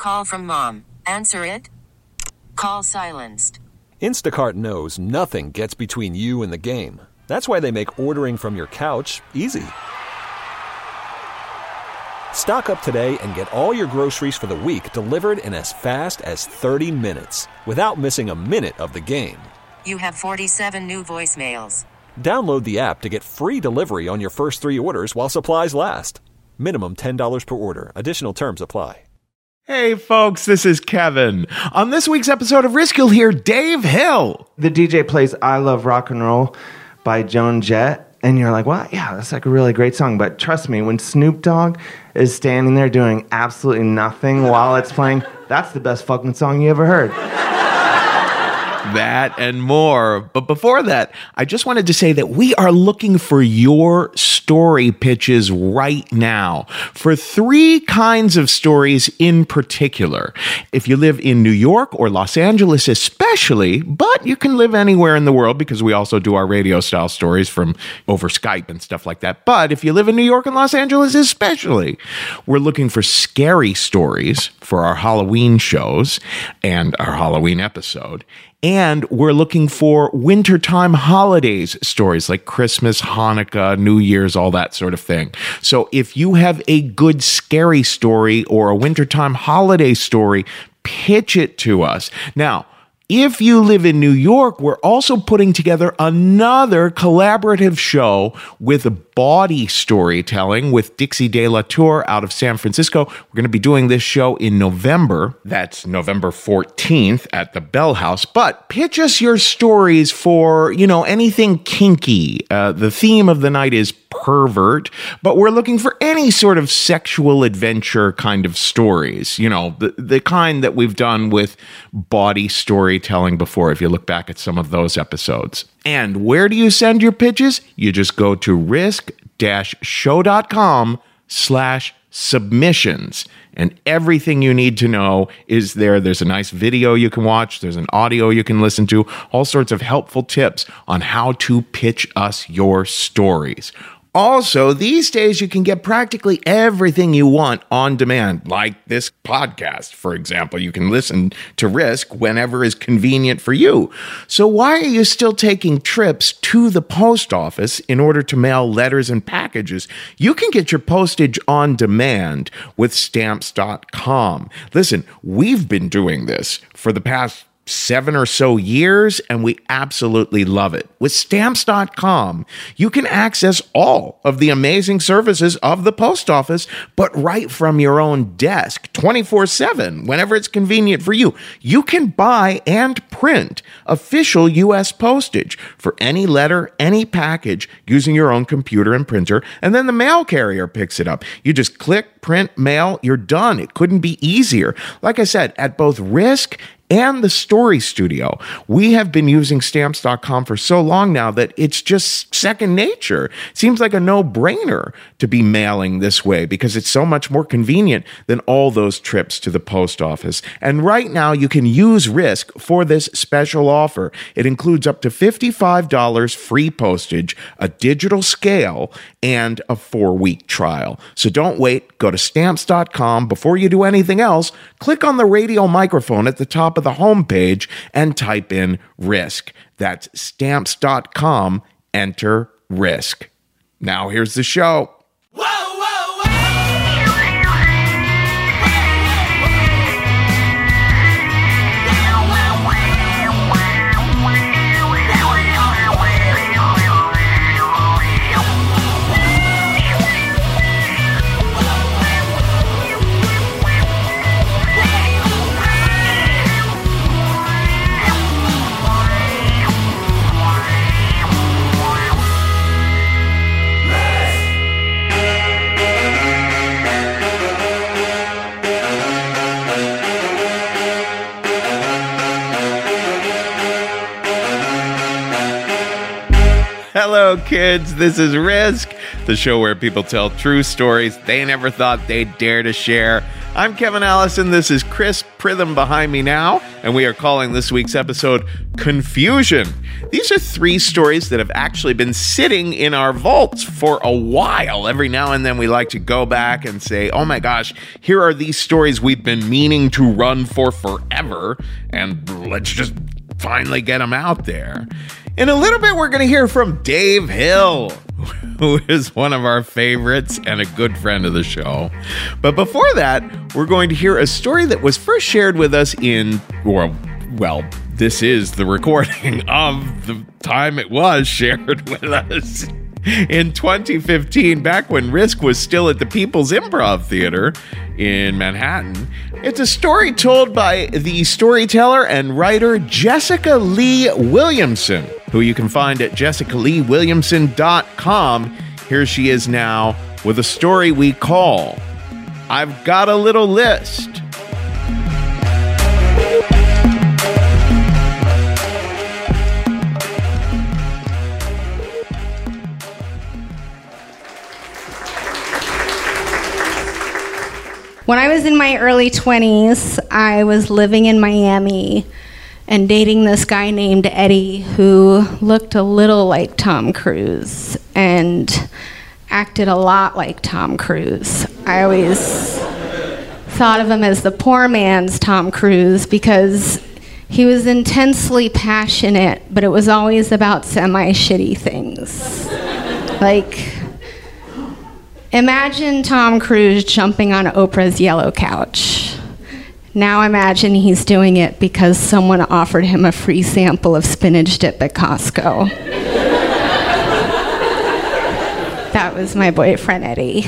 Call from mom. Answer it. Call silenced. Instacart knows nothing gets between you and the game. That's why they make ordering from your couch easy. Stock up today and get all your groceries for the week delivered in as fast as 30 minutes without missing a minute of the game. You have 47 new voicemails. Download the app to get free delivery on your first 3 orders while supplies last. Minimum $10 per order. Additional terms apply. Hey folks, this is Kevin. On this week's episode of Risk, you'll hear Dave Hill. The DJ plays I Love Rock and Roll by Joan Jett, and you're like, well, yeah, that's like a really great song. But trust me, when Snoop Dogg is standing there doing absolutely nothing while it's playing, that's the best fucking song you ever heard. That and more. But before that, I just wanted to say that we are looking for your story pitches right now for 3 kinds of stories in particular. If you live in New York or Los Angeles especially, but you can live anywhere in the world because we also do our radio style stories from over Skype and stuff like that. But if you live in New York and Los Angeles especially, we're looking for scary stories for our Halloween shows and our Halloween episode. And we're looking for wintertime holidays stories like Christmas, Hanukkah, New Year's, all that sort of thing. So if you have a good scary story or a wintertime holiday story, pitch it to us. Now, if you live in New York, we're also putting together another collaborative show with body storytelling with Dixie De La Tour out of San Francisco. We're going to be doing this show in November. That's November 14th at the Bell House. But pitch us your stories for, anything kinky. The theme of the night is pervert, but we're looking for any sort of sexual adventure kind of stories, the kind that we've done with body storytelling before, if you look back at some of those episodes. And where do you send your pitches? You just go to risk-show.com/submissions. And everything you need to know is there. There's a nice video you can watch. There's an audio you can listen to. All sorts of helpful tips on how to pitch us your stories. Also, these days you can get practically everything you want on demand, like this podcast, for example. You can listen to Risk whenever is convenient for you. So why are you still taking trips to the post office in order to mail letters and packages? You can get your postage on demand with Stamps.com. Listen, we've been doing this for the past 7 or so years, and we absolutely love it. With Stamps.com, you can access all of the amazing services of the post office, but right from your own desk, 24/7, whenever it's convenient for you. You can buy and print official U.S. postage for any letter, any package, using your own computer and printer, and then the mail carrier picks it up. You just click, print, mail, you're done. It couldn't be easier. Like I said, at both Risk and the Story Studio, we have been using Stamps.com for so long now that it's just second nature. It seems like a no-brainer to be mailing this way because it's so much more convenient than all those trips to the post office. And right now, you can use Risk for this special offer. It includes up to $55 free postage, a digital scale, and a 4-week trial. So don't wait. Go to Stamps.com. Before you do anything else, click on the radio microphone at the top of the homepage and type in Risk. That's Stamps.com. Enter Risk. Now here's the show. Whoa, whoa, Hello, kids. This is Risk, the show where people tell true stories they never thought they'd dare to share. I'm Kevin Allison. This is Chris Pritham behind me now, and we are calling this week's episode Confusion. These are 3 stories that have actually been sitting in our vaults for a while. Every now and then we like to go back and say, oh my gosh, here are these stories we've been meaning to run for forever, and let's just finally get them out there. In a little bit, we're going to hear from Dave Hill, who is one of our favorites and a good friend of the show. But before that, we're going to hear a story that was first shared with us well, this is the recording of the time it was shared with us in 2015, back when Risk was still at the People's Improv Theater in Manhattan. It's a story told by the storyteller and writer Jessica Lee Williamson, who you can find at jessicaleewilliamson.com. Here she is now with a story we call I've Got a Little List. When I was in my early 20s, I was living in Miami and dating this guy named Eddie who looked a little like Tom Cruise and acted a lot like Tom Cruise. I always thought of him as the poor man's Tom Cruise because he was intensely passionate, but it was always about semi-shitty things. Like, imagine Tom Cruise jumping on Oprah's yellow couch. Now imagine he's doing it because someone offered him a free sample of spinach dip at Costco. That was my boyfriend, Eddie.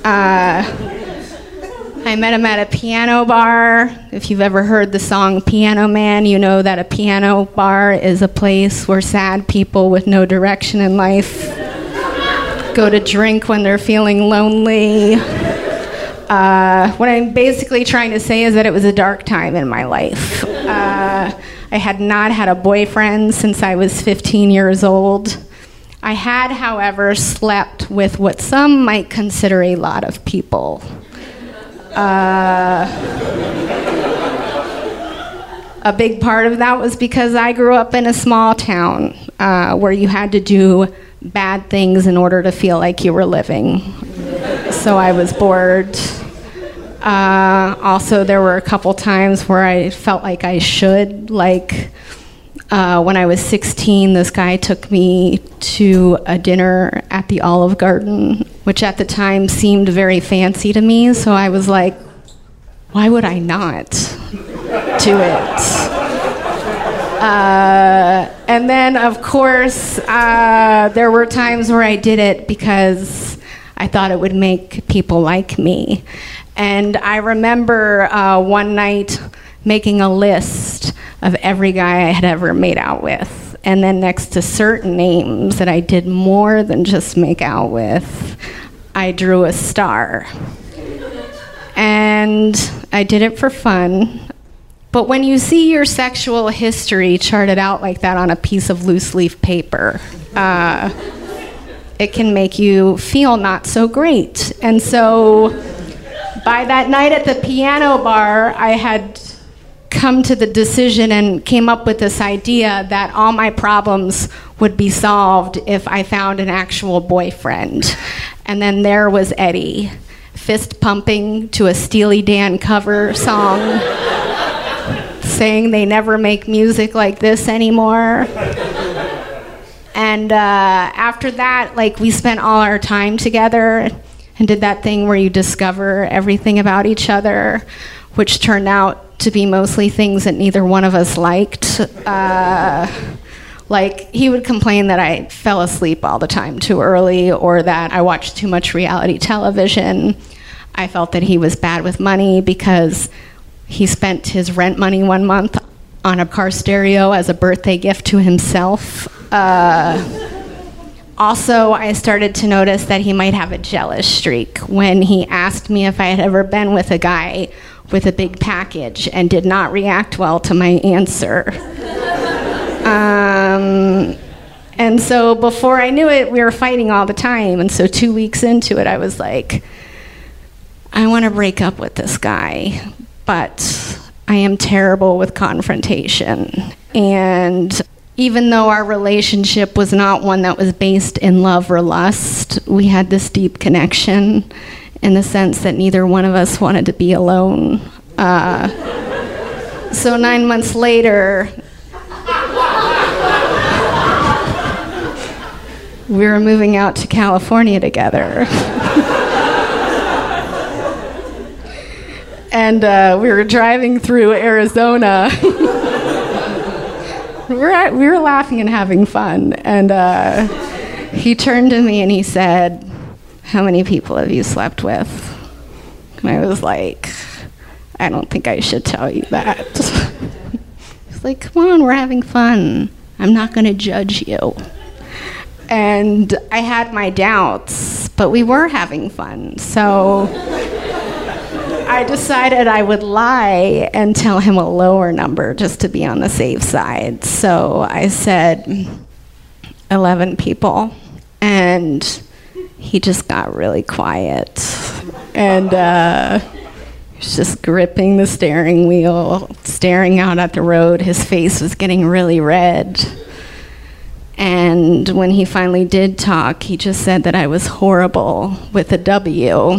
I met him at a piano bar. If you've ever heard the song Piano Man, you know that a piano bar is a place where sad people with no direction in life go to drink when they're feeling lonely. What I'm basically trying to say is that it was a dark time in my life. I had not had a boyfriend since I was 15 years old. I had, however, slept with what some might consider a lot of people. A big part of that was because I grew up in a small town where you had to do bad things in order to feel like you were living. So I was bored. Also, there were a couple times where I felt like I should. Like when I was 16, this guy took me to a dinner at the Olive Garden, which at the time seemed very fancy to me. So I was like, why would I not do it? And then, of course, there were times where I did it because I thought it would make people like me. And I remember one night making a list of every guy I had ever made out with. And then next to certain names that I did more than just make out with, I drew a star. And I did it for fun. But when you see your sexual history charted out like that on a piece of loose leaf paper, it can make you feel not so great. And so by that night at the piano bar, I had come to the decision and came up with this idea that all my problems would be solved if I found an actual boyfriend. And then there was Eddie, fist pumping to a Steely Dan cover song, saying they never make music like this anymore. And after that, like, we spent all our time together and did that thing where you discover everything about each other, which turned out to be mostly things that neither one of us liked. Like, he would complain that I fell asleep all the time too early, or that I watched too much reality television. I felt that he was bad with money because he spent his rent money one month on a car stereo as a birthday gift to himself. Also, I started to notice that he might have a jealous streak when he asked me if I had ever been with a guy with a big package and did not react well to my answer. And so before I knew it, we were fighting all the time. And so 2 weeks into it, I was like, I want to break up with this guy, but I am terrible with confrontation. And even though our relationship was not one that was based in love or lust, we had this deep connection in the sense that neither one of us wanted to be alone. So 9 months later, we were moving out to California together. And we were driving through Arizona. we were laughing and having fun. And he turned to me and he said, "How many people have you slept with?" And I was like, "I don't think I should tell you that." He's like, "Come on, we're having fun. I'm not going to judge you." And I had my doubts, but we were having fun. So I decided I would lie and tell him a lower number just to be on the safe side. So I said 11 people, and he just got really quiet. And he was just gripping the steering wheel, staring out at the road. His face was getting really red. And when he finally did talk, he just said that I was horrible with a W.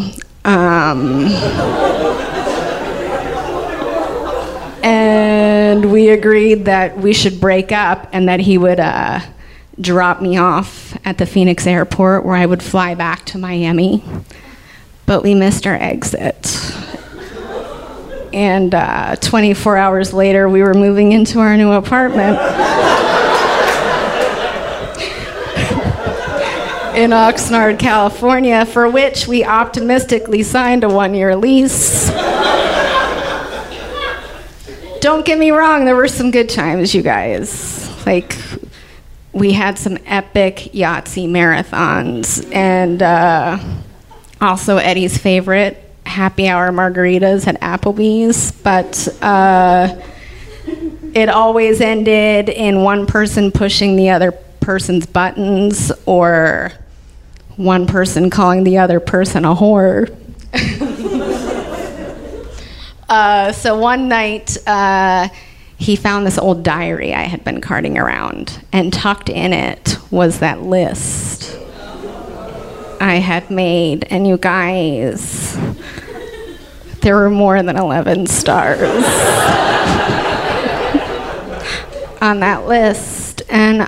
And we agreed that we should break up and that he would drop me off at the Phoenix airport where I would fly back to Miami. But we missed our exit. And 24 hours later, we were moving into our new apartment in Oxnard, California, for which we optimistically signed a 1-year lease. Don't get me wrong, there were some good times, you guys. Like, we had some epic Yahtzee marathons, and also Eddie's favorite, happy hour margaritas at Applebee's, but it always ended in one person pushing the other person's buttons, or one person calling the other person a whore. So one night, he found this old diary I had been carting around, and tucked in it was that list I had made. And you guys, there were more than 11 stars on that list. And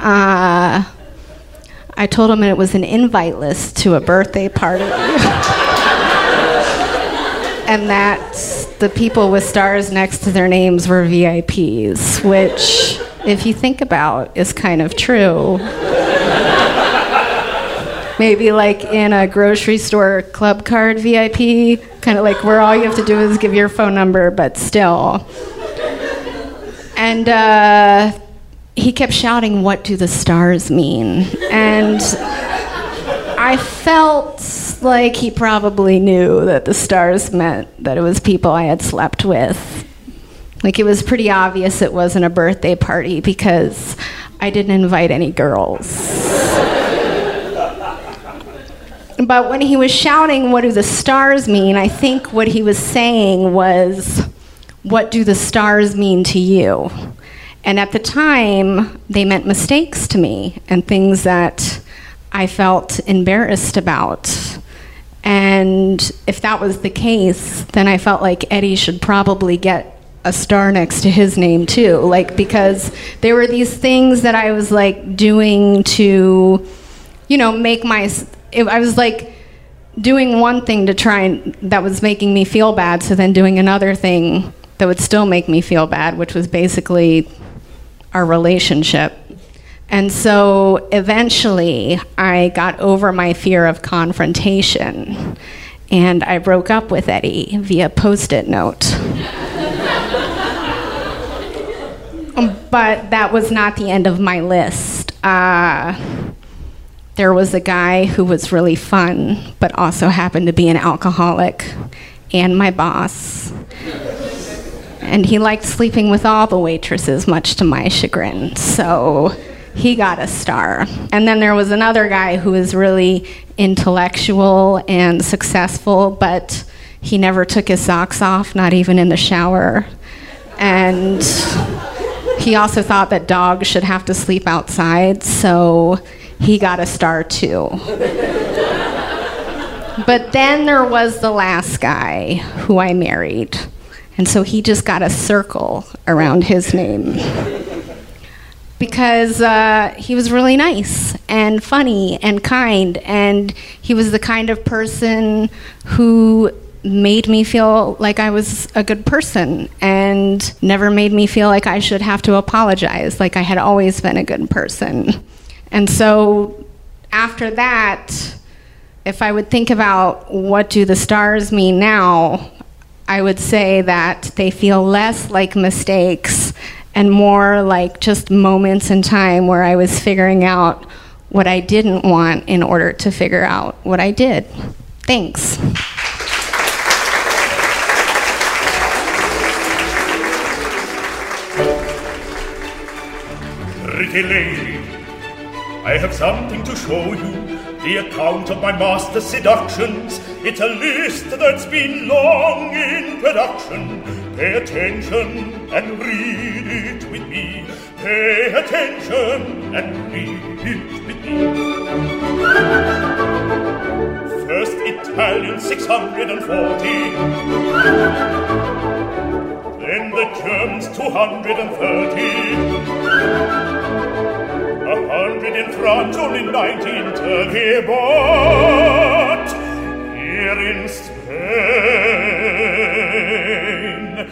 I told him it was an invite list to a birthday party. And that the people with stars next to their names were VIPs, which, if you think about, is kind of true. Maybe like in a grocery store club card VIP, kind of like where all you have to do is give your phone number, but still. And he kept shouting, "What do the stars mean?" And I felt like he probably knew that the stars meant that it was people I had slept with. Like, it was pretty obvious it wasn't a birthday party because I didn't invite any girls. But when he was shouting, "What do the stars mean?" I think what he was saying was, "What do the stars mean to you?" And at the time, they meant mistakes to me and things that I felt embarrassed about. And if that was the case, then I felt like Eddie should probably get a star next to his name too. Like, because there were these things that I was like doing to, make I was like doing one thing to try and, that was making me feel bad, so then doing another thing that would still make me feel bad, which was basically our relationship. And so eventually I got over my fear of confrontation, and I broke up with Eddie via Post-it note. But that was not the end of my list. There was a guy who was really fun, but also happened to be an alcoholic, and my boss. And he liked sleeping with all the waitresses, much to my chagrin. So he got a star. And then there was another guy who was really intellectual and successful, but he never took his socks off, not even in the shower. And he also thought that dogs should have to sleep outside, so he got a star too. But then there was the last guy who I married. And so he just got a circle around his name. Because he was really nice and funny and kind. And he was the kind of person who made me feel like I was a good person and never made me feel like I should have to apologize, like I had always been a good person. And so after that, if I would think about what do the stars mean now, I would say that they feel less like mistakes and more like just moments in time where I was figuring out what I didn't want in order to figure out what I did. Thanks. Pretty lady, I have something to show you. The account of my master's seductions. It's a list that's been long in production. Pay attention and read it with me. Pay attention and read it with me. First Italian 640. Then the Germans 230. 100 in France, only 90 in Turkey, but here in Spain,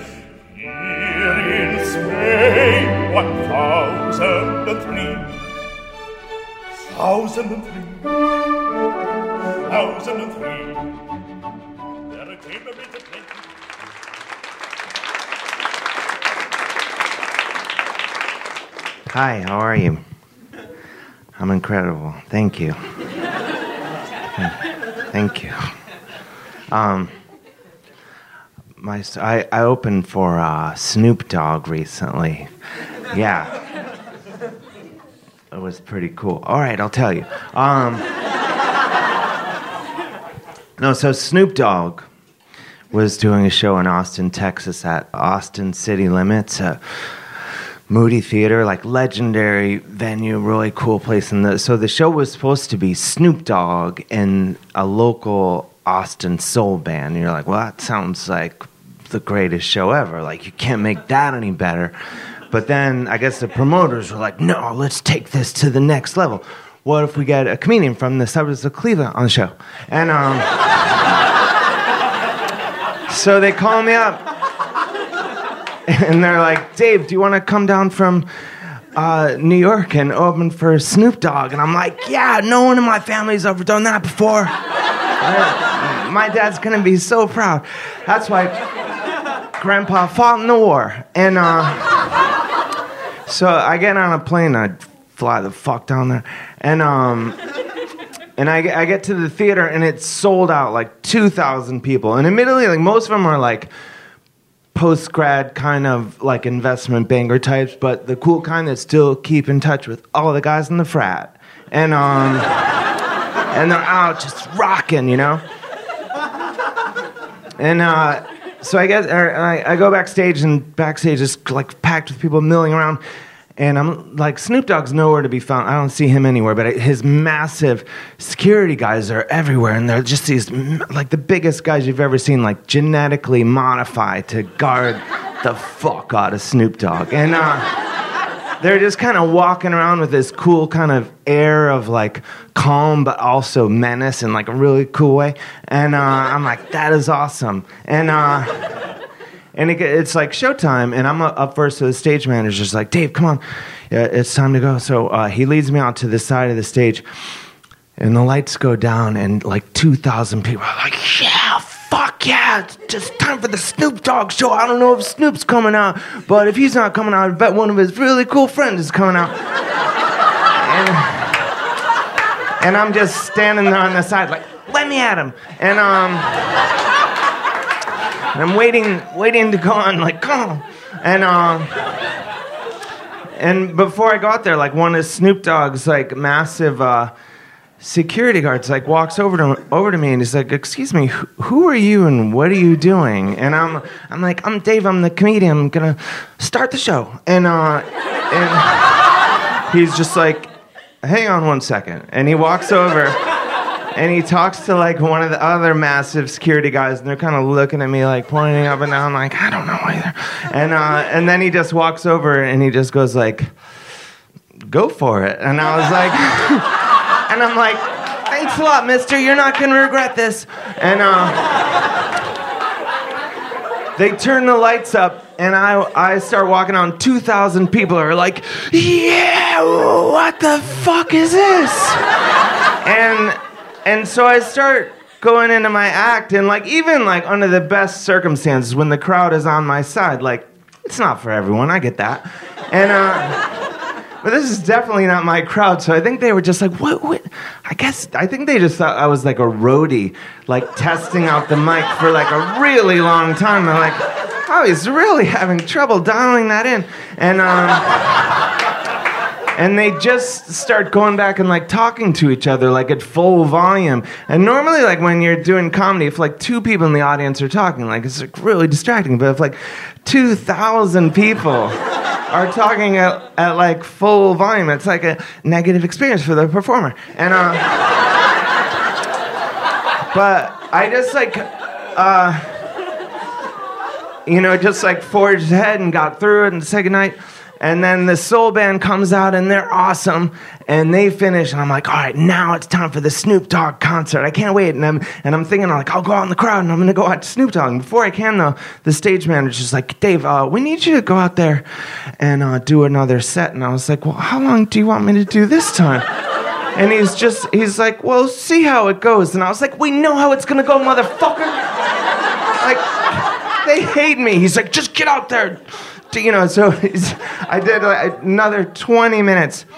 1,003. 1,003. There came a bit of plenty. Hi, how are you? I'm incredible. Thank you. Thank you. I opened for Snoop Dogg recently. Yeah. It was pretty cool. All right, I'll tell you. So Snoop Dogg was doing a show in Austin, Texas at Austin City Limits. Moody Theater, like legendary venue, really cool place. And so the show was supposed to be Snoop Dogg and a local Austin soul band. And you're like, well, that sounds like the greatest show ever. Like, you can't make that any better. But then I guess the promoters were like, no, let's take this to the next level. What if we get a comedian from the suburbs of Cleveland on the show? And so they call me up. And they're like, Dave, do you want to come down from New York and open for Snoop Dogg? And I'm like, yeah, no one in my family's ever done that before. My dad's going to be so proud. That's why Grandpa fought in the war. And so I get on a plane, I fly the fuck down there. And I get to the theater, and it's sold out, like 2,000 people. And admittedly, like most of them are like post-grad kind of like investment banker types, but the cool kind that still keep in touch with all the guys in the frat. And and they're out just rocking, you know? And so I go backstage, and backstage is like packed with people milling around. And I'm like, Snoop Dogg's nowhere to be found. I don't see him anywhere, but his massive security guys are everywhere. And they're just these, like the biggest guys you've ever seen, like genetically modified to guard the fuck out of Snoop Dogg. And they're just kind of walking around with this cool kind of air of like calm, but also menace in like a really cool way. And I'm like, that is awesome. And it's like showtime, and I'm up first, so the stage manager's just like, Dave, come on, it's time to go. So he leads me out to the side of the stage, and the lights go down, and like 2,000 people are like, yeah, fuck yeah, it's just time for the Snoop Dogg show. I don't know if Snoop's coming out, but if he's not coming out, I bet one of his really cool friends is coming out. And I'm just standing there on the side like, let me at him. And I'm waiting to go on, like, come on. And before I got there, like, one of Snoop Dogg's, like, massive security guard's like walks over to me and he's like, "Excuse me, who are you and what are you doing?" And I'm like, "I'm Dave. I'm the comedian. I'm gonna start the show." And he's just like, "Hang on one second." And he walks over and he talks to like one of the other massive security guys, and they're kind of looking at me like pointing up and down, like, "I don't know either." And then he just walks over and he just goes like, "Go for it." And I was like. And I'm like, "Thanks a lot, mister. You're not going to regret this." And they turn the lights up, and I start walking on. 2,000 people are like, "Yeah, what the fuck is this?" And so I start going into my act, and like even like under the best circumstances, when the crowd is on my side, like it's not for everyone. I get that. And but this is definitely not my crowd, so I think they were just like, what? I think they just thought I was like a roadie, like testing out the mic for like a really long time. They're like, "Oh, he's really having trouble dialing that in." And they just start going back and like talking to each other like at full volume. And normally like when you're doing comedy, if like 2 people in the audience are talking, like it's like really distracting. But if like 2,000 people are talking at like full volume, it's like a negative experience for the performer. And but I just like just like forged ahead and got through it and said goodnight. And then the soul band comes out and they're awesome and they finish and I'm like, "All right, now it's time for the Snoop Dogg concert. I can't wait." And I'm thinking, I'm like, I'll go out in the crowd and I'm going to go watch Snoop Dogg. And before I can though, the stage manager's like, "Dave, we need you to go out there and do another set." And I was like, "Well, how long do you want me to do this time?" And he's like, "Well, see how it goes." And I was like, "We know how it's going to go, motherfucker." Like, they hate me. He's like, "Just get out there." So I did another 20 minutes.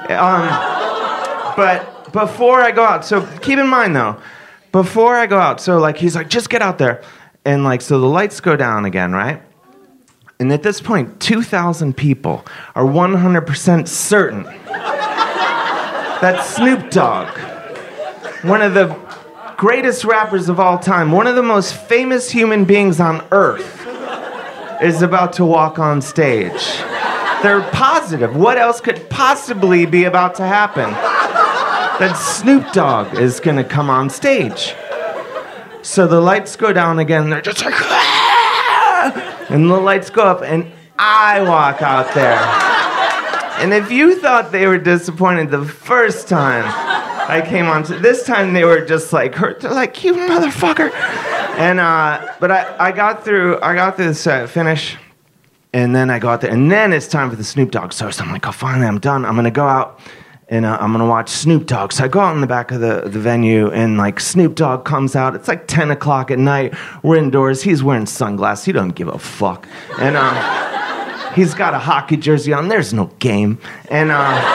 But before I go out, so keep in mind though, before I go out, so like he's like, "Just get out there." And like, so the lights go down again, right? And at this point, 2,000 people are 100% certain that Snoop Dogg, one of the greatest rappers of all time, one of the most famous human beings on earth, is about to walk on stage. They're positive. What else could possibly be about to happen? That Snoop Dogg is going to come on stage. So the lights go down again. They're just like, "Ah!" And the lights go up, and I walk out there. And if you thought they were disappointed the first time I came on, this time they were just like hurt. They're like, "You motherfucker." And but I got through this finish, and then I go out there, and then it's time for the Snoop Dogg. So I'm like, "Oh, finally, I'm done. I'm gonna go out, and I'm gonna watch Snoop Dogg." So I go out in the back of the venue, and like Snoop Dogg comes out. It's like 10 o'clock at night. We're indoors. He's wearing sunglasses. He doesn't give a fuck, and he's got a hockey jersey on. There's no game, and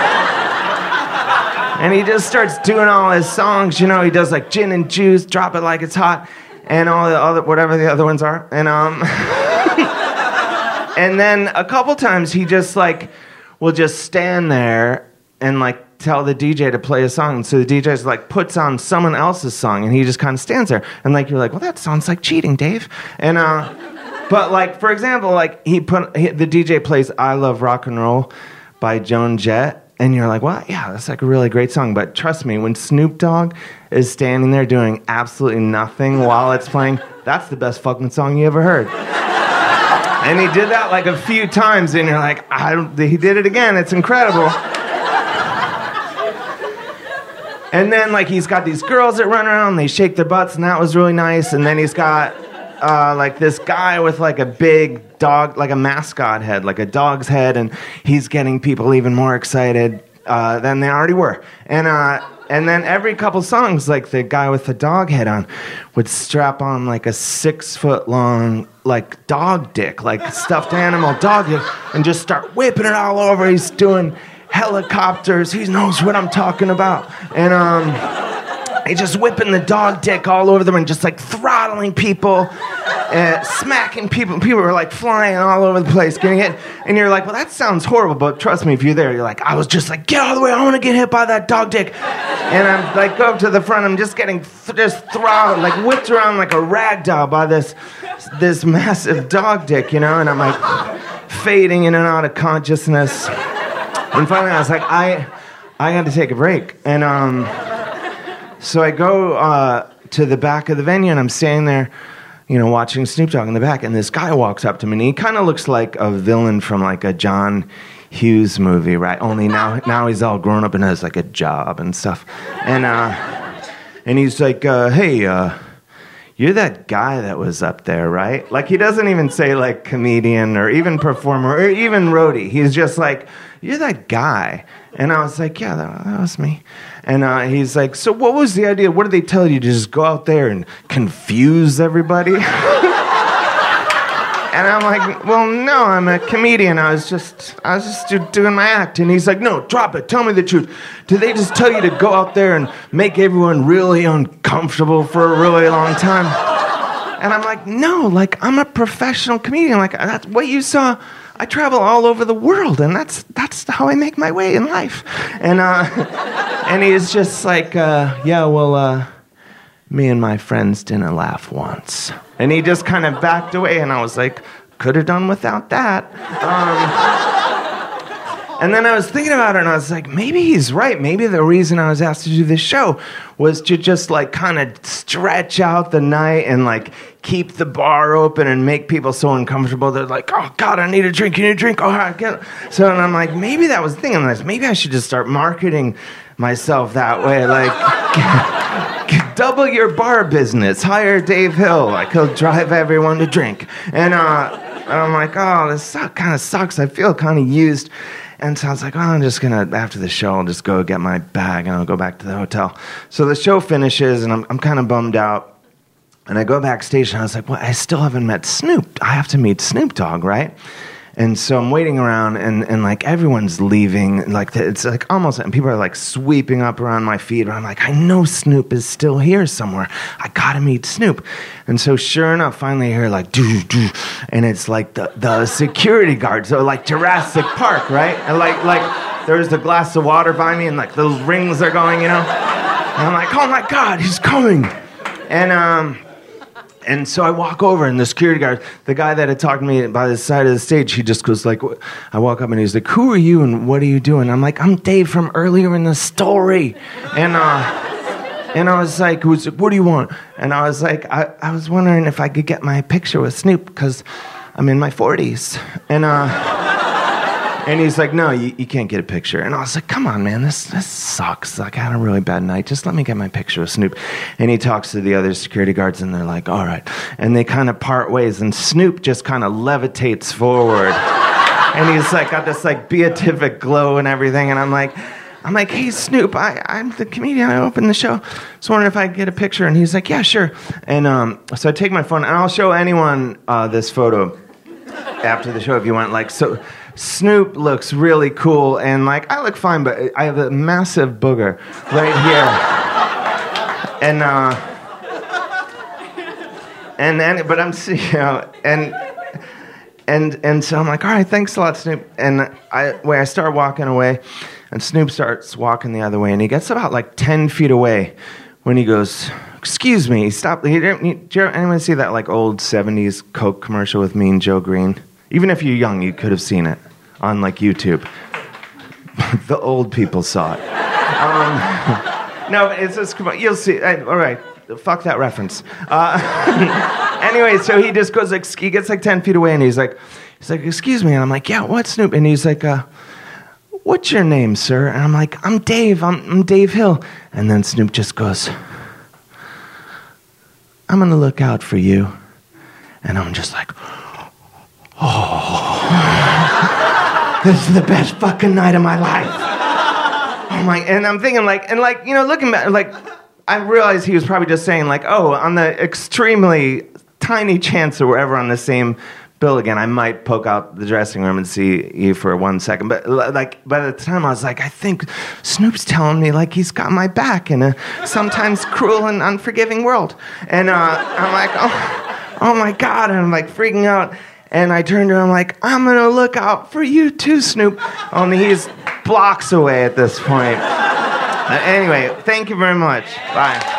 he just starts doing all his songs. He does like Gin and Juice, Drop It Like It's Hot. And all the other, whatever the other ones are. And and then a couple times he just like will just stand there and like tell the DJ to play a song. So the DJ like puts on someone else's song and he just kind of stands there. And like you're like, "Well, that sounds like cheating, Dave." And but like for example, like the DJ plays "I Love Rock and Roll" by Joan Jett. And you're like, "Well, yeah, that's like a really great song." But trust me, when Snoop Dogg is standing there doing absolutely nothing while it's playing, that's the best fucking song you ever heard. And he did that like a few times, and you're like, he did it again. It's incredible. And then like he's got these girls that run around, they shake their butts, and that was really nice. And then he's got like this guy with like a big dog, like a mascot head, like a dog's head, and he's getting people even more excited than they already were. And then every couple songs, like the guy with the dog head on would strap on like a 6-foot-long like dog dick, like stuffed animal dog dick, and just start whipping it all over. He's doing helicopters. He knows what I'm talking about. And he's just whipping the dog dick all over them and just like throttling people. smacking people. People were like flying all over the place, getting hit. And you're like, well, that sounds horrible, but trust me, if you're there, you're like, I was just like, get out of the way, I want to get hit by that dog dick. And I'm like, go up to the front, I'm just getting just thrown, like whipped around like a rag doll by this massive dog dick, you know? And I'm like fading in and out of consciousness. And finally I was like, I had to take a break. And so I go to the back of the venue, and I'm standing there, you know, watching Snoop Dogg in the back, and this guy walks up to me, and he kind of looks like a villain from like a John Hughes movie, right? Only now he's all grown up and has like a job and stuff. And he's like, hey, you're that guy that was up there, right? Like, he doesn't even say like comedian or even performer or even roadie. He's just like, you're that guy. And I was like, yeah, that was me. And he's like, so what was the idea? What did they tell you to just go out there and confuse everybody? And I'm like, well, no, I'm a comedian. I was just doing my act. And he's like, no, drop it. Tell me the truth. Did they just tell you to go out there and make everyone really uncomfortable for a really long time? And I'm like, no, like, I'm a professional comedian. Like, that's what you saw. I travel all over the world, and that's how I make my way in life. And he's just like, yeah, well, me and my friends didn't laugh once. And he just kind of backed away, and I was like, could have done without that. And then I was thinking about it, and I was like, maybe he's right. Maybe the reason I was asked to do this show was to just like kind of stretch out the night and like keep the bar open and make people so uncomfortable. They're like, oh God, I need a drink. Can you drink? Oh, I get it. So, and I'm like, maybe that was the thing. I'm like, maybe I should just start marketing myself that way. Like, double your bar business. Hire Dave Hill. Like, he'll drive everyone to drink. And I'm like, oh, this kind of sucks. I feel kind of used. And so I was like, oh, I'm just going to, after the show, I'll just go get my bag and I'll go back to the hotel. So the show finishes, and I'm kind of bummed out. And I go backstage, and I was like, well, I still haven't met Snoop. I have to meet Snoop Dogg, right? And so I'm waiting around, and like, everyone's leaving. Like, it's like almost, and people are like sweeping up around my feet. And I'm like, I know Snoop is still here somewhere. I got to meet Snoop. And so sure enough, finally I hear like, doo, doo, and it's like the security guards. So like Jurassic Park, right? And like there's a glass of water by me, and like those rings are going, you know? And I'm like, oh my God, he's coming. And so I walk over, and the security guard, the guy that had talked to me by the side of the stage, he just goes like, I walk up, and he's like, who are you, and what are you doing? I'm like, I'm Dave from earlier in the story. And I was like, what do you want? And I was like, I was wondering if I could get my picture with Snoop, because I'm in my 40s. And he's like, no, you can't get a picture. And I was like, come on, man, this sucks. Like, I had a really bad night. Just let me get my picture with Snoop. And he talks to the other security guards, and they're like, all right. And they kind of part ways, and Snoop just kind of levitates forward. And he's like, got this like beatific glow and everything. And I'm like, hey, Snoop, I'm the comedian. I opened the show. So wondering if I could get a picture. And he's like, yeah, sure. And so I take my phone, and I'll show anyone this photo after the show if you want. Like, so Snoop looks really cool, and like, I look fine, but I have a massive booger right here. But I'm, you know, and so I'm like, all right, thanks a lot, Snoop. And I start walking away, and Snoop starts walking the other way, and he gets about like 10 feet away when he goes, excuse me, stop. Did anyone see that like old 70s Coke commercial with Mean Joe Green? Even if you're young, you could have seen it on like YouTube. The old people saw it. No, it's just, you'll see. All right, fuck that reference. Anyway, so he just goes like, he gets like 10 feet away, and he's like, excuse me. And I'm like, yeah, what, Snoop? And he's like, what's your name, sir? And I'm like, I'm Dave. I'm Dave Hill. And then Snoop just goes, I'm going to look out for you. And I'm just like, oh, this is the best fucking night of my life. Oh my, and I'm thinking like, you know, looking back, like, I realized he was probably just saying like, oh, on the extremely tiny chance that we're ever on the same bill again, I might poke out the dressing room and see you for 1 second. But like, by the time I was like, I think Snoop's telling me like he's got my back in a sometimes cruel and unforgiving world. And I'm like, oh, oh my God. And I'm like freaking out. And I turned to him like, I'm going to look out for you too, Snoop. Only he's blocks away at this point. Anyway, thank you very much. Bye.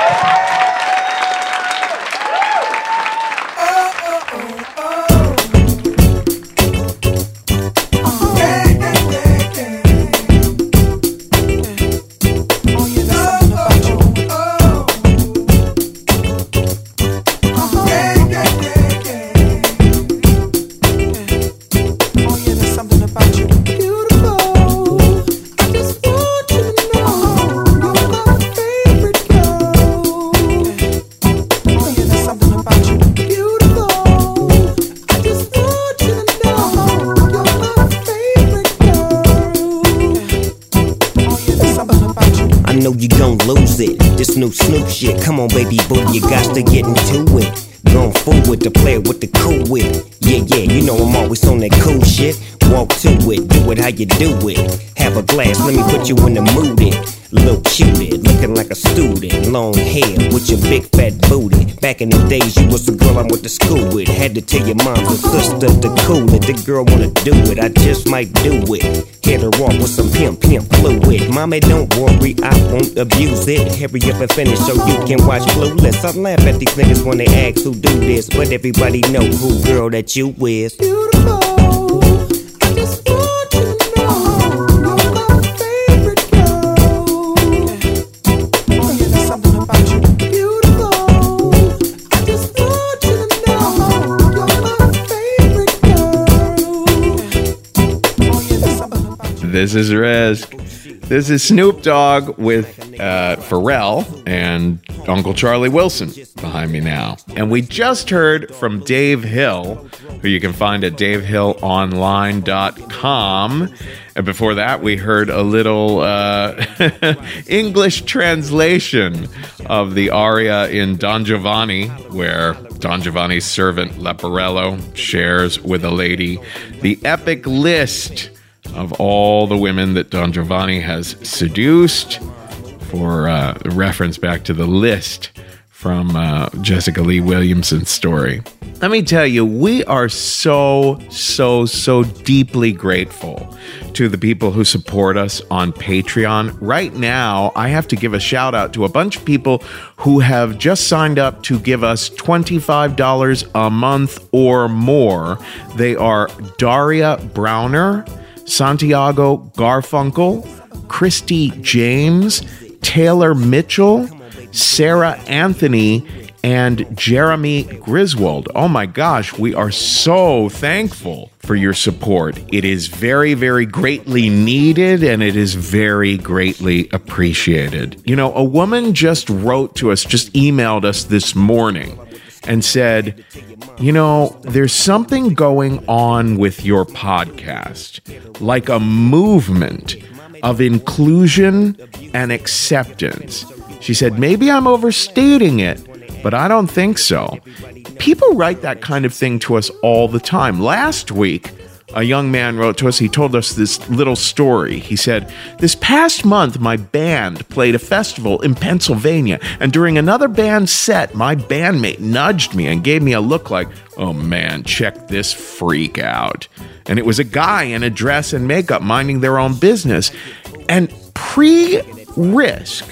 New Snoop shit, come on baby boo, you got to get into it. Going forward to play it with the cool wit. Yeah, you know I'm always on that cool shit. Walk to it, do it how you do it. Have a glass, let me put you in the mood it. Little cutie, looking like a student. Long hair with your big fat booty. Back in the days you was the girl I went to school with. Had to tell your mom and sister to cool it. The girl wanna do it, I just might do it. Hit her off with some pimp fluid. Mommy don't worry, I won't abuse it. Hurry up and finish so you can watch Clueless. I laugh at these niggas when they ask who do this, but everybody know who girl that you is. Beautiful. This is Risk. This is Snoop Dogg with Pharrell and Uncle Charlie Wilson behind me now. And we just heard from Dave Hill, who you can find at davehillonline.com. And before that, we heard a little English translation of the aria in Don Giovanni, where Don Giovanni's servant Leporello shares with a lady the epic list of all the women that Don Giovanni has seduced, for reference back to the list from Jessica Lee Williamson's story. Let me tell you, we are so deeply grateful to the people who support us on Patreon. Right now, I have to give a shout out to a bunch of people who have just signed up to give us $25 a month or more. They are Daria Browner, Santiago Garfunkel, Christy James, Taylor Mitchell, Sarah Anthony, and Jeremy Griswold. Oh my gosh, we are so thankful for your support. It is very, very greatly needed, and it is very greatly appreciated. You know, a woman just wrote to us, just emailed us this morning and said, you know, there's something going on with your podcast, like a movement of inclusion and acceptance. She said, maybe I'm overstating it, but I don't think so. People write that kind of thing to us all the time. Last week, a young man wrote to us. He told us this little story. He said, this past month, my band played a festival in Pennsylvania, and during another band set, my bandmate nudged me and gave me a look like, oh man, check this freak out. And it was a guy in a dress and makeup minding their own business. And pre-Risk,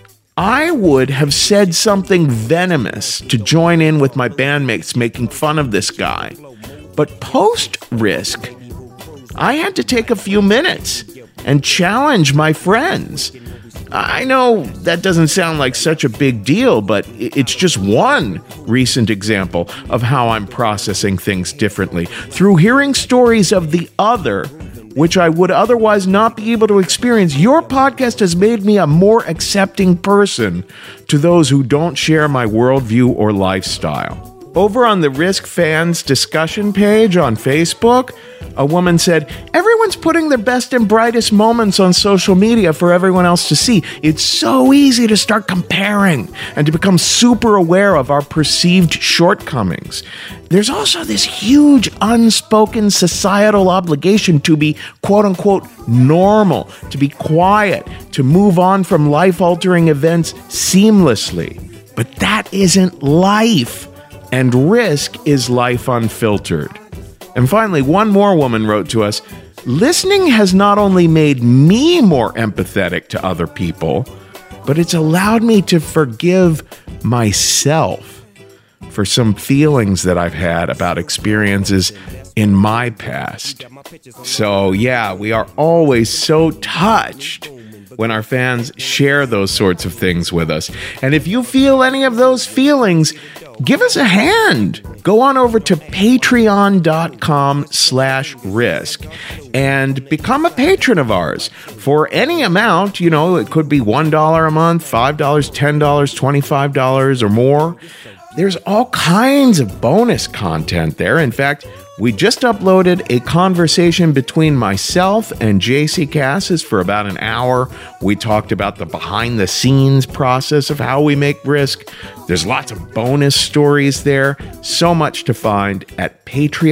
I would have said something venomous to join in with my bandmates making fun of this guy. But post-Risk, I had to take a few minutes and challenge my friends. I know that doesn't sound like such a big deal, but it's just one recent example of how I'm processing things differently. Through hearing stories of the other, which I would otherwise not be able to experience, your podcast has made me a more accepting person to those who don't share my worldview or lifestyle. Over on the Risk Fans discussion page on Facebook, a woman said, everyone's putting their best and brightest moments on social media for everyone else to see. It's so easy to start comparing and to become super aware of our perceived shortcomings. There's also this huge unspoken societal obligation to be quote-unquote normal, to be quiet, to move on from life-altering events seamlessly. But that isn't life. and risk is life unfiltered. And finally, one more woman wrote to us, listening has not only made me more empathetic to other people, but it's allowed me to forgive myself for some feelings that I've had about experiences in my past. So yeah, we are always so touched when our fans share those sorts of things with us. And if you feel any of those feelings, give us a hand. Go on over to patreon.com/risk and become a patron of ours for any amount. You know, it could be $1 a month, $5, $10, $25 or more. There's all kinds of bonus content there. In fact, we just uploaded a conversation between myself and JC Cassis for about an hour. We talked about the behind-the-scenes process of how we make Risk. There's lots of bonus stories there. So much to find at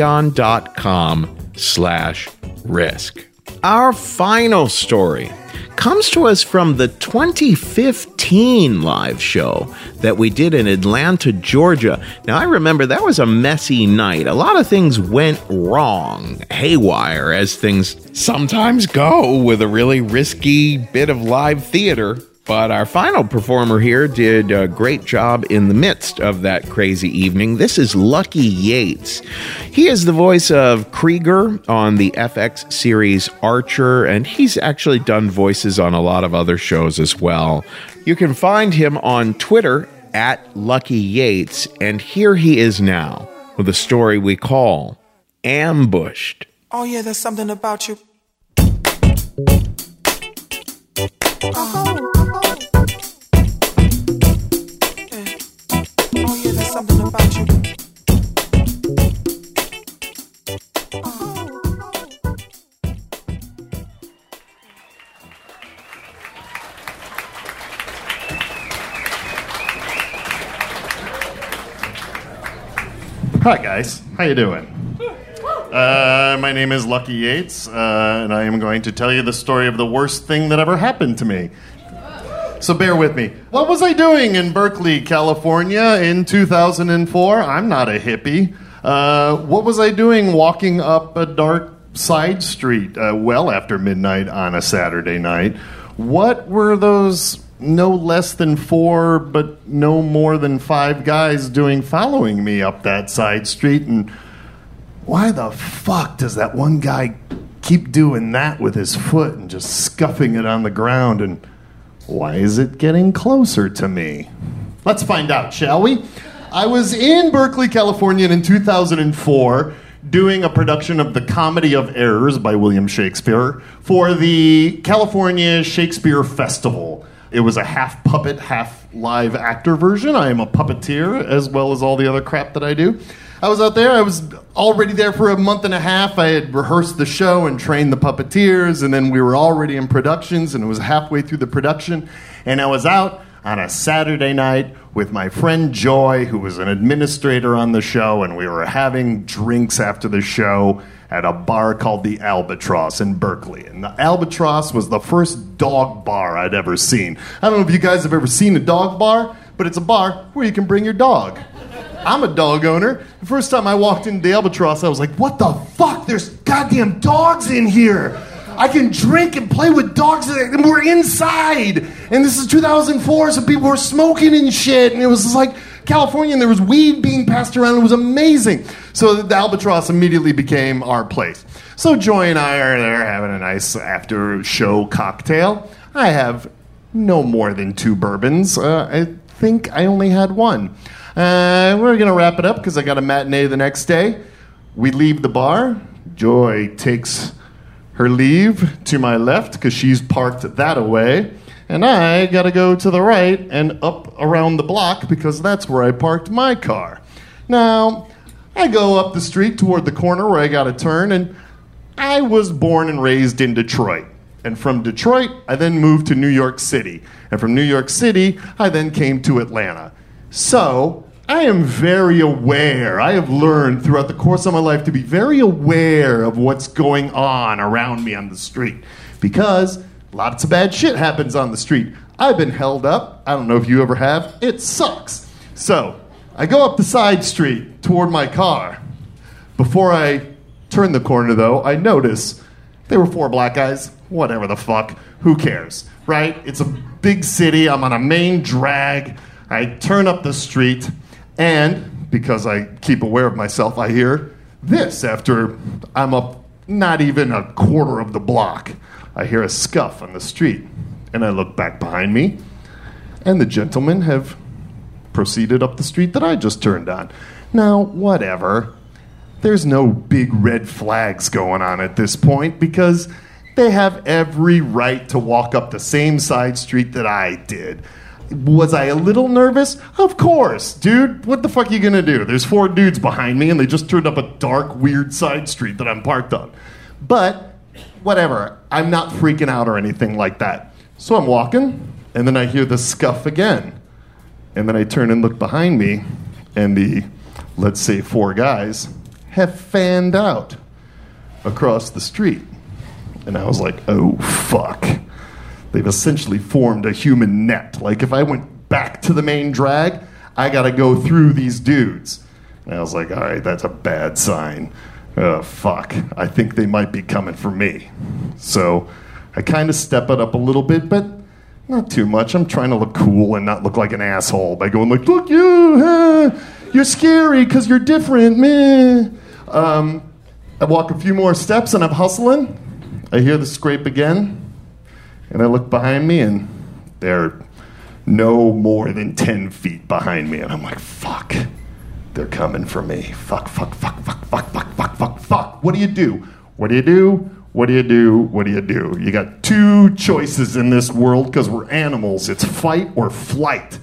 patreon.com/risk. Our final story comes to us from the 2015 live show that we did in Atlanta, Georgia. Now, I remember that was a messy night. A lot of things went wrong, haywire, as things sometimes go with a really risky bit of live theater. But our final performer here did a great job in the midst of that crazy evening. This is Lucky Yates. He is the voice of Krieger on the FX series Archer, and he's actually done voices on a lot of other shows as well. You can find him on Twitter at Lucky Yates, and here he is now with a story we call Ambushed. Oh yeah, there's something about you. Something about you. Hi guys, how you doing? My name is Lucky Yates, and I am going to tell you the story of the worst thing that ever happened to me. So bear with me. What was I doing in Berkeley, California in 2004? I'm not a hippie. What was I doing walking up a dark side street well after midnight on a Saturday night? What were those no less than 4 but no more than 5 guys doing following me up that side street? And why the fuck does that one guy keep doing that with his foot and just scuffing it on the ground? And why is it getting closer to me? Let's find out, shall we? I was in Berkeley, California in 2004 doing a production of The Comedy of Errors by William Shakespeare for the California Shakespeare Festival. It was a half puppet, half live actor version. I am a puppeteer as well as all the other crap that I do. I was out there. I was already there for a month and a half. I had rehearsed the show and trained the puppeteers, and then we were already in productions, and it was halfway through the production. And I was out on a Saturday night with my friend Joy, who was an administrator on the show, and we were having drinks after the show at a bar called the Albatross in Berkeley. And the Albatross was the first dog bar I'd ever seen. I don't know if you guys have ever seen a dog bar, but it's a bar where you can bring your dog. I'm a dog owner. The first time I walked into the Albatross, I was like, what the fuck? There's goddamn dogs in here. I can drink and play with dogs, and we're inside. And this is 2004, so people were smoking and shit. And it was just like California, and there was weed being passed around. It was amazing. So the Albatross immediately became our place. So Joy and I are there having a nice after-show cocktail. I have no more than 2 bourbons. I think I only had 1. We're going to wrap it up because I got a matinee the next day. We leave the bar. Joy takes her leave to my left because she's parked that away. And I got to go to the right and up around the block because that's where I parked my car. Now, I go up the street toward the corner where I got to turn, and I was born and raised in Detroit. And from Detroit, I then moved to New York City. And from New York City, I then came to Atlanta. So I am very aware. I have learned throughout the course of my life to be very aware of what's going on around me on the street because lots of bad shit happens on the street. I've been held up. I don't know if you ever have. It sucks. So I go up the side street toward my car. Before I turn the corner, though, I notice there were 4 black guys. Whatever the fuck. Who cares, right? It's a big city. I'm on a main drag. I turn up the street, and because I keep aware of myself, I hear this after I'm up not even a quarter of the block. I hear a scuff on the street, and I look back behind me, and the gentlemen have proceeded up the street that I just turned on. Now, whatever. There's no big red flags going on at this point because they have every right to walk up the same side street that I did. Was I a little nervous? Of course, dude. What the fuck are you gonna do? There's 4 dudes behind me and they just turned up a dark, weird side street that I'm parked on. But, whatever. I'm not freaking out or anything like that. So I'm walking, and then I hear the scuff again. And then I turn and look behind me, and the, let's say, 4 guys have fanned out across the street. And I was like, oh, fuck. They've essentially formed a human net. Like, if I went back to the main drag, I gotta go through these dudes. And I was like, all right, that's a bad sign. Oh, fuck. I think they might be coming for me. So I kind of step it up a little bit, but not too much. I'm trying to look cool and not look like an asshole by going like, look you, you're scary because you're different, meh. I walk a few more steps and I'm hustling. I hear the scrape again. And I look behind me and they're no more than 10 feet behind me. And I'm like, fuck. They're coming for me. Fuck. What do you do? What do you do? What do you do? What do you do? You got 2 choices in this world because we're animals. It's fight or flight.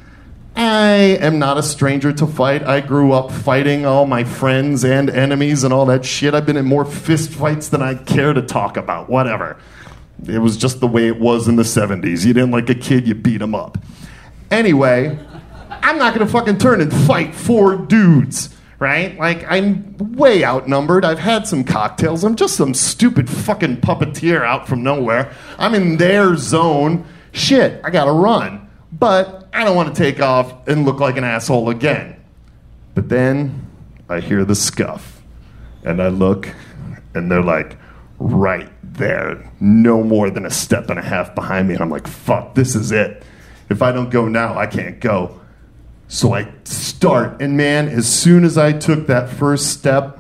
I am not a stranger to fight. I grew up fighting all my friends and enemies and all that shit. I've been in more fist fights than I care to talk about. Whatever. It was just the way it was in the 70s. You didn't like a kid, you beat him up. Anyway, I'm not going to fucking turn and fight 4 dudes, right? Like, I'm way outnumbered. I've had some cocktails. I'm just some stupid fucking puppeteer out from nowhere. I'm in their zone. Shit, I got to run. But I don't want to take off and look like an asshole again. But then I hear the scuff. And I look, and they're like right there, no more than a step and a half behind me. And I'm like, fuck, this is it. If I don't go now, I can't go. So I start, and man, as soon as I took that first step,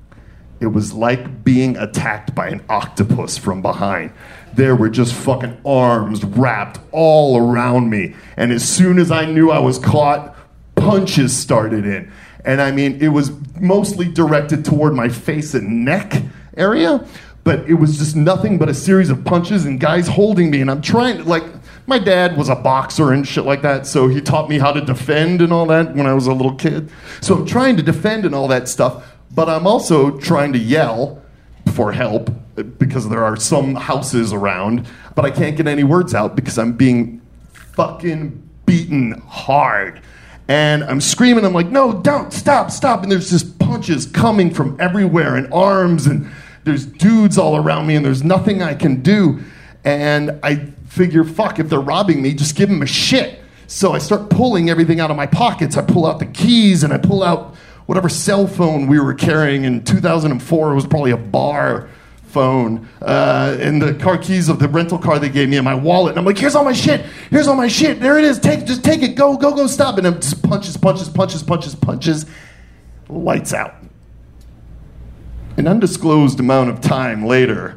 it was like being attacked by an octopus from behind. There were just fucking arms wrapped all around me. And as soon as I knew I was caught, punches started in. And I mean, it was mostly directed toward my face and neck area, but it was just nothing but a series of punches and guys holding me. And I'm trying to, like, my dad was a boxer and shit like that, so he taught me how to defend and all that when I was a little kid. So I'm trying to defend and all that stuff, but I'm also trying to yell for help because there are some houses around, but I can't get any words out because I'm being fucking beaten hard. And I'm screaming, I'm like, no, don't, stop. And there's just punches coming from everywhere and arms, and there's dudes all around me, and there's nothing I can do. And I figure, fuck, if they're robbing me, just give them a shit. So I start pulling everything out of my pockets. I pull out the keys, and I pull out whatever cell phone we were carrying. In 2004, it was probably a bar phone, and the car keys of the rental car they gave me, and my wallet. And I'm like, here's all my shit. There it is. Just take it. Go. Stop. And it just punches. Lights out. An undisclosed amount of time later,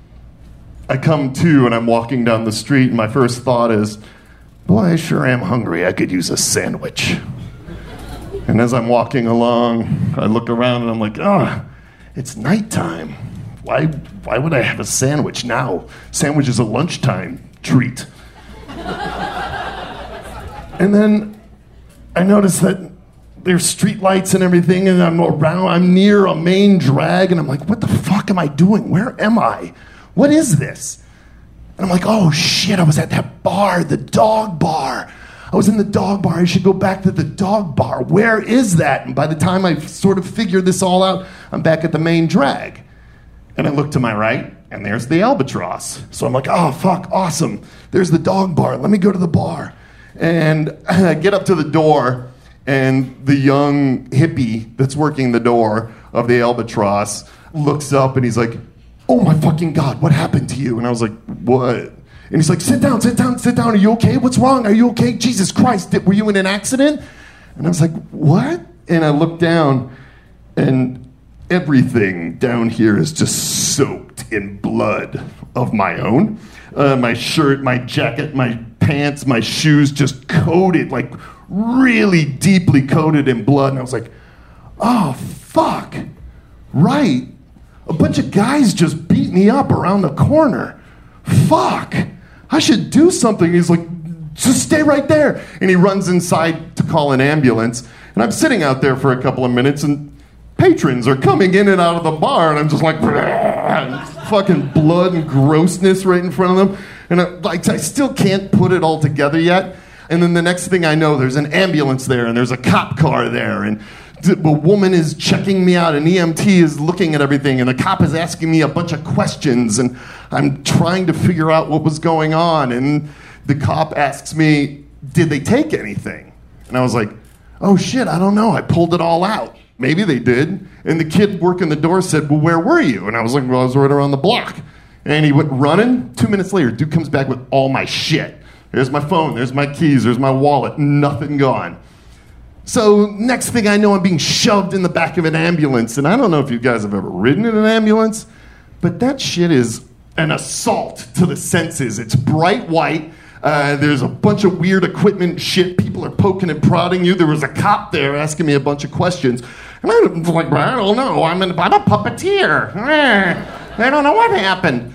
I come to and I'm walking down the street, and my first thought is, boy, I sure am hungry. I could use a sandwich. And as I'm walking along, I look around and I'm like, it's nighttime. Why would I have a sandwich now? Sandwich is a lunchtime treat. And then I notice that there's street lights and everything, and I'm near a main drag, and I'm like, what the fuck am I doing? Where am I? What is this? And I'm like, oh shit, I was at that bar, the dog bar. I was in the dog bar. I should go back to the dog bar. Where is that? And by the time I sort of figured this all out, I'm back at the main drag. And I look to my right, and there's the Albatross. So I'm like, oh, fuck, awesome. There's the dog bar. Let me go to the bar. And I get up to the door, And the young hippie that's working the door of the Albatross looks up and he's like, "Oh my fucking God, what happened to you?" And I was like, "What?" And he's like, sit down. Are you okay? What's wrong? Are you okay? Jesus Christ, were you in an accident?" And I was like, "What?" And I looked down and everything down here is just soaked in blood of my own. My shirt, my jacket, my pants, my shoes just coated, like really deeply coated in blood. And I was like, "Oh, fuck. Right. A bunch of guys just beat me up around the corner. Fuck. I should do something." He's like, "Just stay right there." And he runs inside to call an ambulance. And I'm sitting out there for a couple of minutes and patrons are coming in and out of the bar, and I'm just like, fucking blood and grossness right in front of them. And I still can't put it all together yet. And then the next thing I know, there's an ambulance there, and there's a cop car there, and a woman is checking me out, an EMT is looking at everything, and the cop is asking me a bunch of questions, and I'm trying to figure out what was going on. And the cop asks me, "Did they take anything?" And I was like, "Oh shit, I don't know. I pulled it all out." Maybe they did. And the kid working the door said, "Well, where were you?" And I was like, "Well, I was right around the block." And he went running. 2 minutes later, dude comes back with all my shit. There's my phone, there's my keys, there's my wallet, nothing gone. So next thing I know, I'm being shoved in the back of an ambulance. And I don't know if you guys have ever ridden in an ambulance, but that shit is an assault to the senses. It's bright white. There's a bunch of weird equipment shit. People are poking and prodding you. There was a cop there asking me a bunch of questions. And I was like, "I don't know. I'm a puppeteer. I don't know what happened."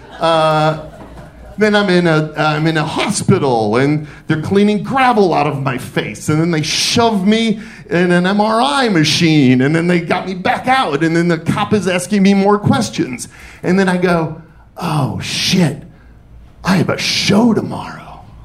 Then I'm in a hospital, and they're cleaning gravel out of my face, and then they shove me in an MRI machine, and then they got me back out, and then the cop is asking me more questions. And then I go, "Oh shit, I have a show tomorrow.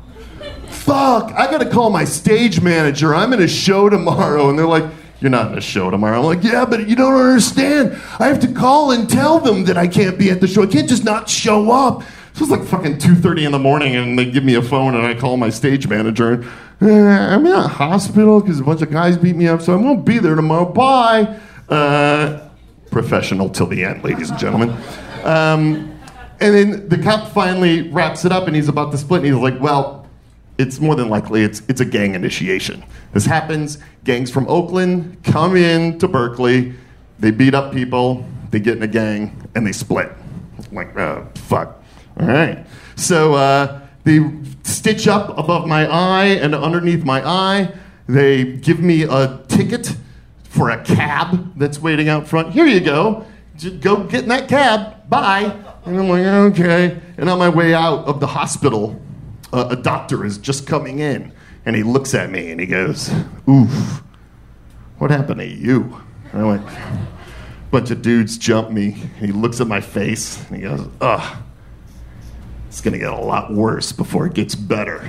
Fuck, I gotta call my stage manager. I'm in a show tomorrow." And they're like, "You're not in a show tomorrow." I'm like, "Yeah, but you don't understand. I have to call and tell them that I can't be at the show. I can't just not show up." So it's like fucking 2:30 in the morning, and they give me a phone, and I call my stage manager. "I'm in a hospital because a bunch of guys beat me up, so I won't be there tomorrow. Bye." Professional till the end, ladies and gentlemen. And then the cop finally wraps it up, and he's about to split, and he's like, "Well, it's more than likely it's a gang initiation. This happens. Gangs from Oakland come in to Berkeley. They beat up people. They get in a gang, and they split." I'm like, "Oh, fuck. All right." So they stitch up above my eye and underneath my eye. They give me a ticket for a cab that's waiting out front. "Here you go. Just go get in that cab. Bye." And I'm like, "Okay." And on my way out of the hospital, a doctor is just coming in, and he looks at me and he goes, "Oof, what happened to you?" And I went, "Bunch of dudes jumped me." And he looks at my face and he goes, "Ugh, it's gonna get a lot worse before it gets better."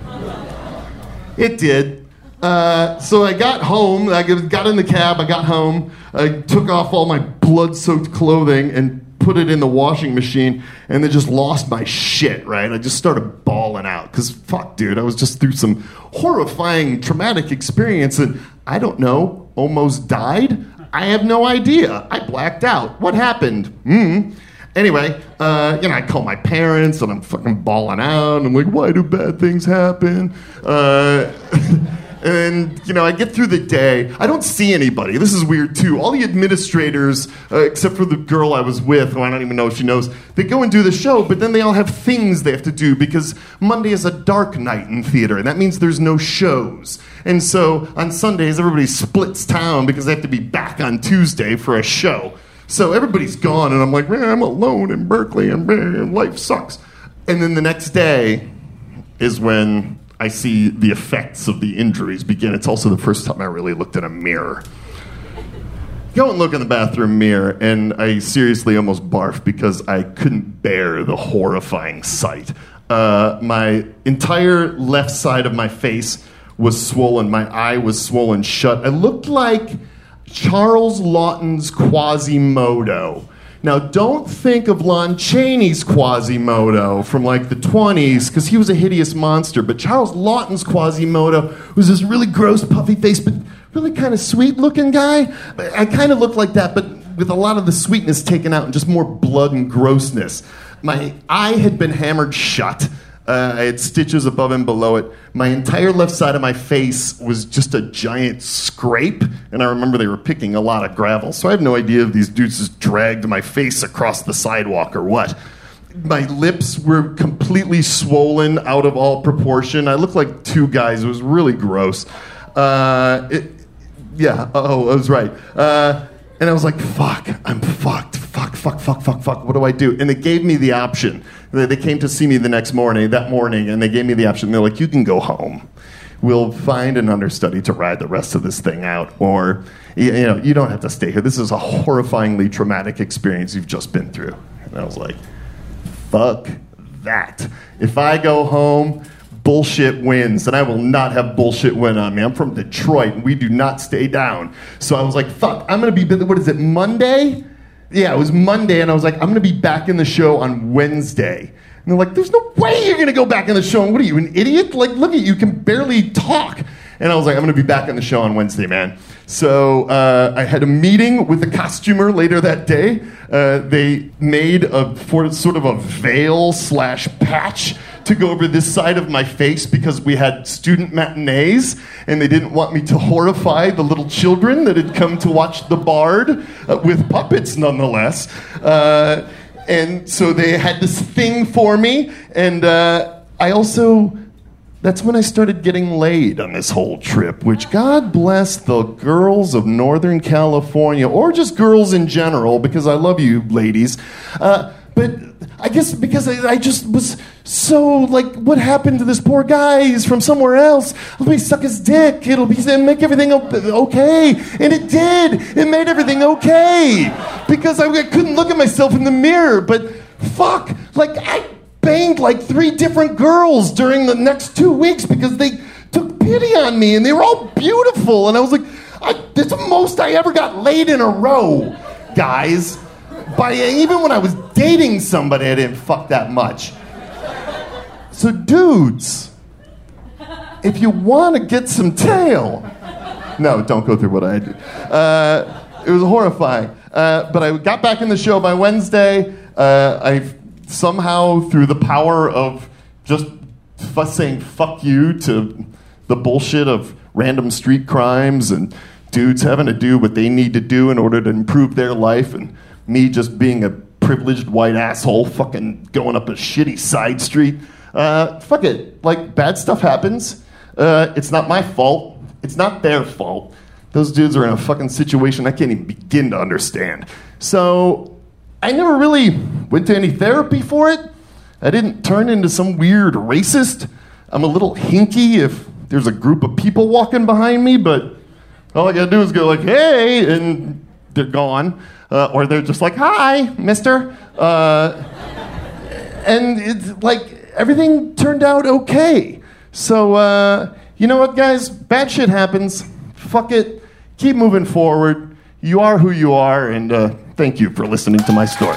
It did. So I got home, I got in the cab, I got home, I took off all my blood-soaked clothing and put it in the washing machine, and then just lost my shit, right? I just started bawling out, because fuck, dude, I was just through some horrifying, traumatic experience, and I don't know, almost died? I have no idea. I blacked out. What happened? Anyway, I call my parents, and I'm fucking bawling out, and I'm like, "Why do bad things happen?" And, I get through the day. I don't see anybody. This is weird, too. All the administrators, except for the girl I was with, who I don't even know if she knows, they go and do the show, but then they all have things they have to do because Monday is a dark night in theater, and that means there's no shows. And so on Sundays, everybody splits town because they have to be back on Tuesday for a show. So everybody's gone, and I'm like, "Man, I'm alone in Berkeley, and man, life sucks." And then the next day is when I see the effects of the injuries begin. It's also the first time I really looked in a mirror. Go and look in the bathroom mirror, and I seriously almost barfed because I couldn't bear the horrifying sight. My entire left side of my face was swollen. My eye was swollen shut. I looked like Charles Lawton's Quasimodo. Now, don't think of Lon Chaney's Quasimodo from like the 20s, because he was a hideous monster. But Charles Lawton's Quasimodo was this really gross, puffy face, but really kind of sweet looking guy. I kind of looked like that, but with a lot of the sweetness taken out and just more blood and grossness. My eye had been hammered shut. I had stitches above and below it. My entire left side of my face was just a giant scrape, and I remember they were picking a lot of gravel, so I have no idea if these dudes just dragged my face across the sidewalk or what. My lips were completely swollen out of all proportion. I looked like two guys. It was really gross. I was right. And I was like, fuck, I'm fucked. Fuck. What do I do? And they gave me the option. They came to see me that morning, and they gave me the option. They're like, you can go home. We'll find an understudy to ride the rest of this thing out. Or, you don't have to stay here. This is a horrifyingly traumatic experience you've just been through. And I was like, fuck that. If I go home, bullshit wins, and I will not have bullshit win on me. I'm from Detroit, and we do not stay down. So I was like, fuck, I'm going to be, what is it, Monday? Yeah, it was Monday, and I was like, I'm going to be back in the show on Wednesday. And they're like, there's no way you're going to go back in the show. And what are you, an idiot? Like, look at you, can barely talk. And I was like, I'm going to be back on the show on Wednesday, man. So I had a meeting with the costumer later that day. They made sort of a veil/patch to go over this side of my face because we had student matinees, and they didn't want me to horrify the little children that had come to watch The Bard, with puppets nonetheless. And so they had this thing for me, and that's when I started getting laid on this whole trip, which God bless the girls of Northern California, or just girls in general, because I love you ladies. But I guess because I just was so like, what happened to this poor guy? He's from somewhere else. Let me suck his dick. It'll make everything okay. And it did. It made everything okay. Because I couldn't look at myself in the mirror. But fuck, like I banged like 3 different girls during the next 2 weeks because they took pity on me, and they were all beautiful. And I was like, that's the most I ever got laid in a row, guys. Even when I was dating somebody, I didn't fuck that much. So dudes, if you want to get some tail, no, don't go through what I did. It was horrifying. But I got back in the show by Wednesday. I somehow, through the power of just saying fuck you to the bullshit of random street crimes and dudes having to do what they need to do in order to improve their life, and me just being a privileged white asshole fucking going up a shitty side street. Fuck it. Like, bad stuff happens. It's not my fault. It's not their fault. Those dudes are in a fucking situation I can't even begin to understand. So I never really went to any therapy for it. I didn't turn into some weird racist. I'm a little hinky if there's a group of people walking behind me, but all I gotta do is go like, hey, and they're gone. Or they're just like, hi, mister. And it's like, everything turned out okay. So, you know what, guys? Bad shit happens. Fuck it. Keep moving forward. You are who you are, and thank you for listening to my story.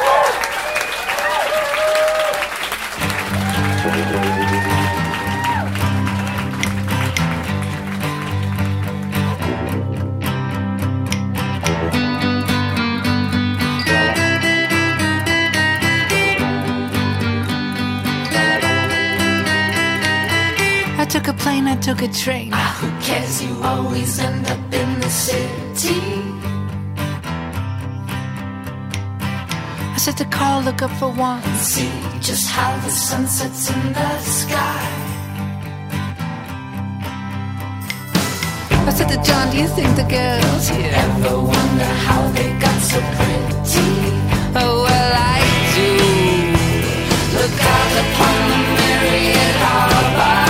I took a train. Who cares? You always end up in the city. I set the car, look up for one. See just how the sun sets in the sky. I said to John, do you think the girls here ever wonder how they got so pretty? Oh, well, I do. Look out upon the Marriott Harbor.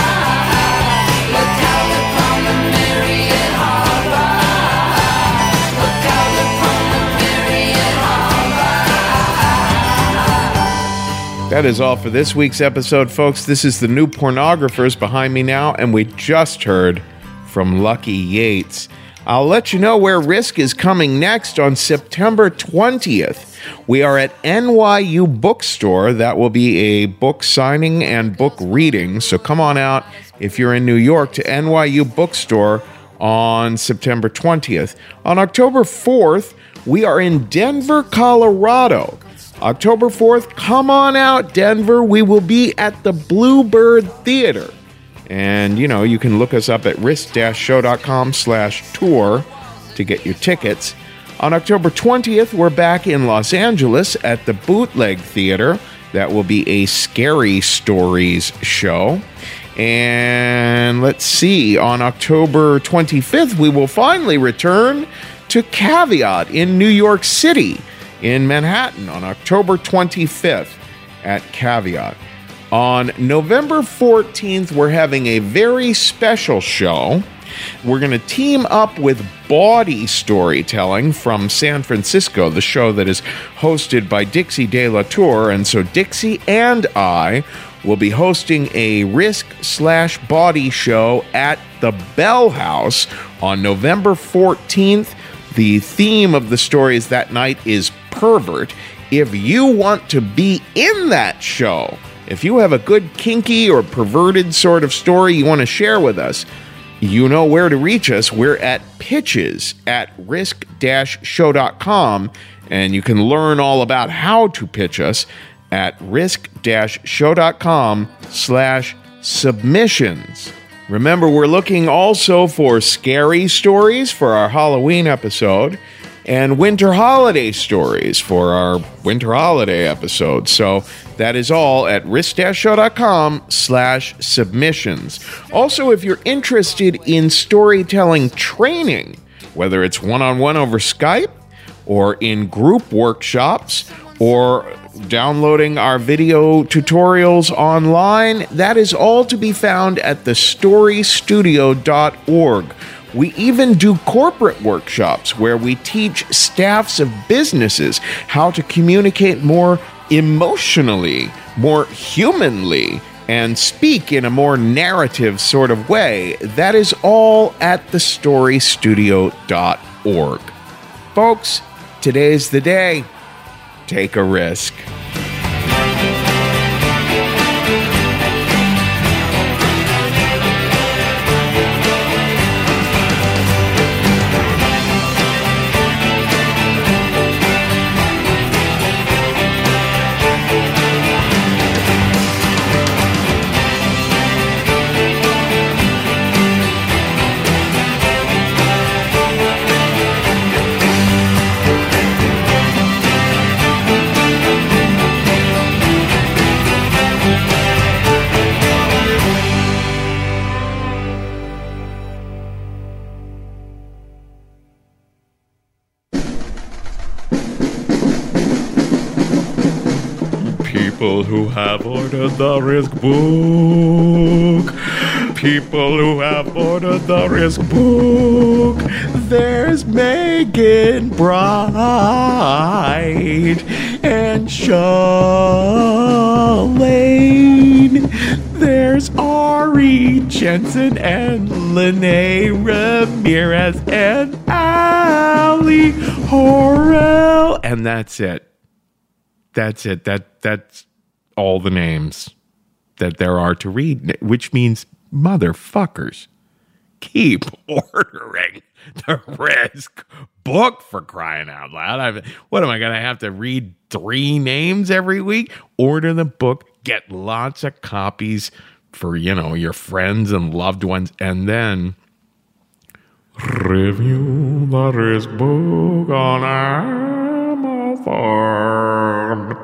That is all for this week's episode, folks. This is the New Pornographers behind me now, and we just heard from Lucky Yates. I'll let you know where Risk is coming next on September 20th. We are at NYU Bookstore. That will be a book signing and book reading, so come on out if you're in New York to NYU Bookstore on September 20th. On October 4th, we are in Denver, Colorado. October 4th, come on out, Denver. We will be at the Bluebird Theater. And, you can look us up at risk-show.com/tour to get your tickets. On October 20th, we're back in Los Angeles at the Bootleg Theater. That will be a Scary Stories show. And let's see, on October 25th, we will finally return to Caveat in New York City, in Manhattan, on October 25th at Caveat. On November 14th, we're having a very special show. We're going to team up with Bawdy Storytelling from San Francisco, the show that is hosted by Dixie De La Tour. And so Dixie and I will be hosting a Risk/Bawdy show at the Bell House on November 14th. The theme of the stories that night is pervert. If you want to be in that show, if you have a good kinky or perverted sort of story you want to share with us, you know where to reach us. We're at pitches@risk-show.com, and you can learn all about how to pitch us at risk-show.com/submissions. Remember, we're looking also for scary stories for our Halloween episode and winter holiday stories for our winter holiday episode. So that is all at risk-show.com/submissions. Also, if you're interested in storytelling training, whether it's one-on-one over Skype or in group workshops or downloading our video tutorials online, that is all to be found at thestorystudio.org. We even do corporate workshops where we teach staffs of businesses how to communicate more emotionally, more humanly, and speak in a more narrative sort of way. That is all at thestorystudio.org. Folks, today's the day. Take a risk. People who have ordered the Risk book. People who have ordered the Risk book. There's Megan Bright and Shalane. There's Ari Jensen and Lene Ramirez and Ali Horrell. And that's it. That's it. That's all the names that there are to read, which means, motherfuckers, keep ordering the Risk book, for crying out loud. What am I going to have to read 3 names every week? Order the book, get lots of copies for, your friends and loved ones, and then review the Risk book on Amazon.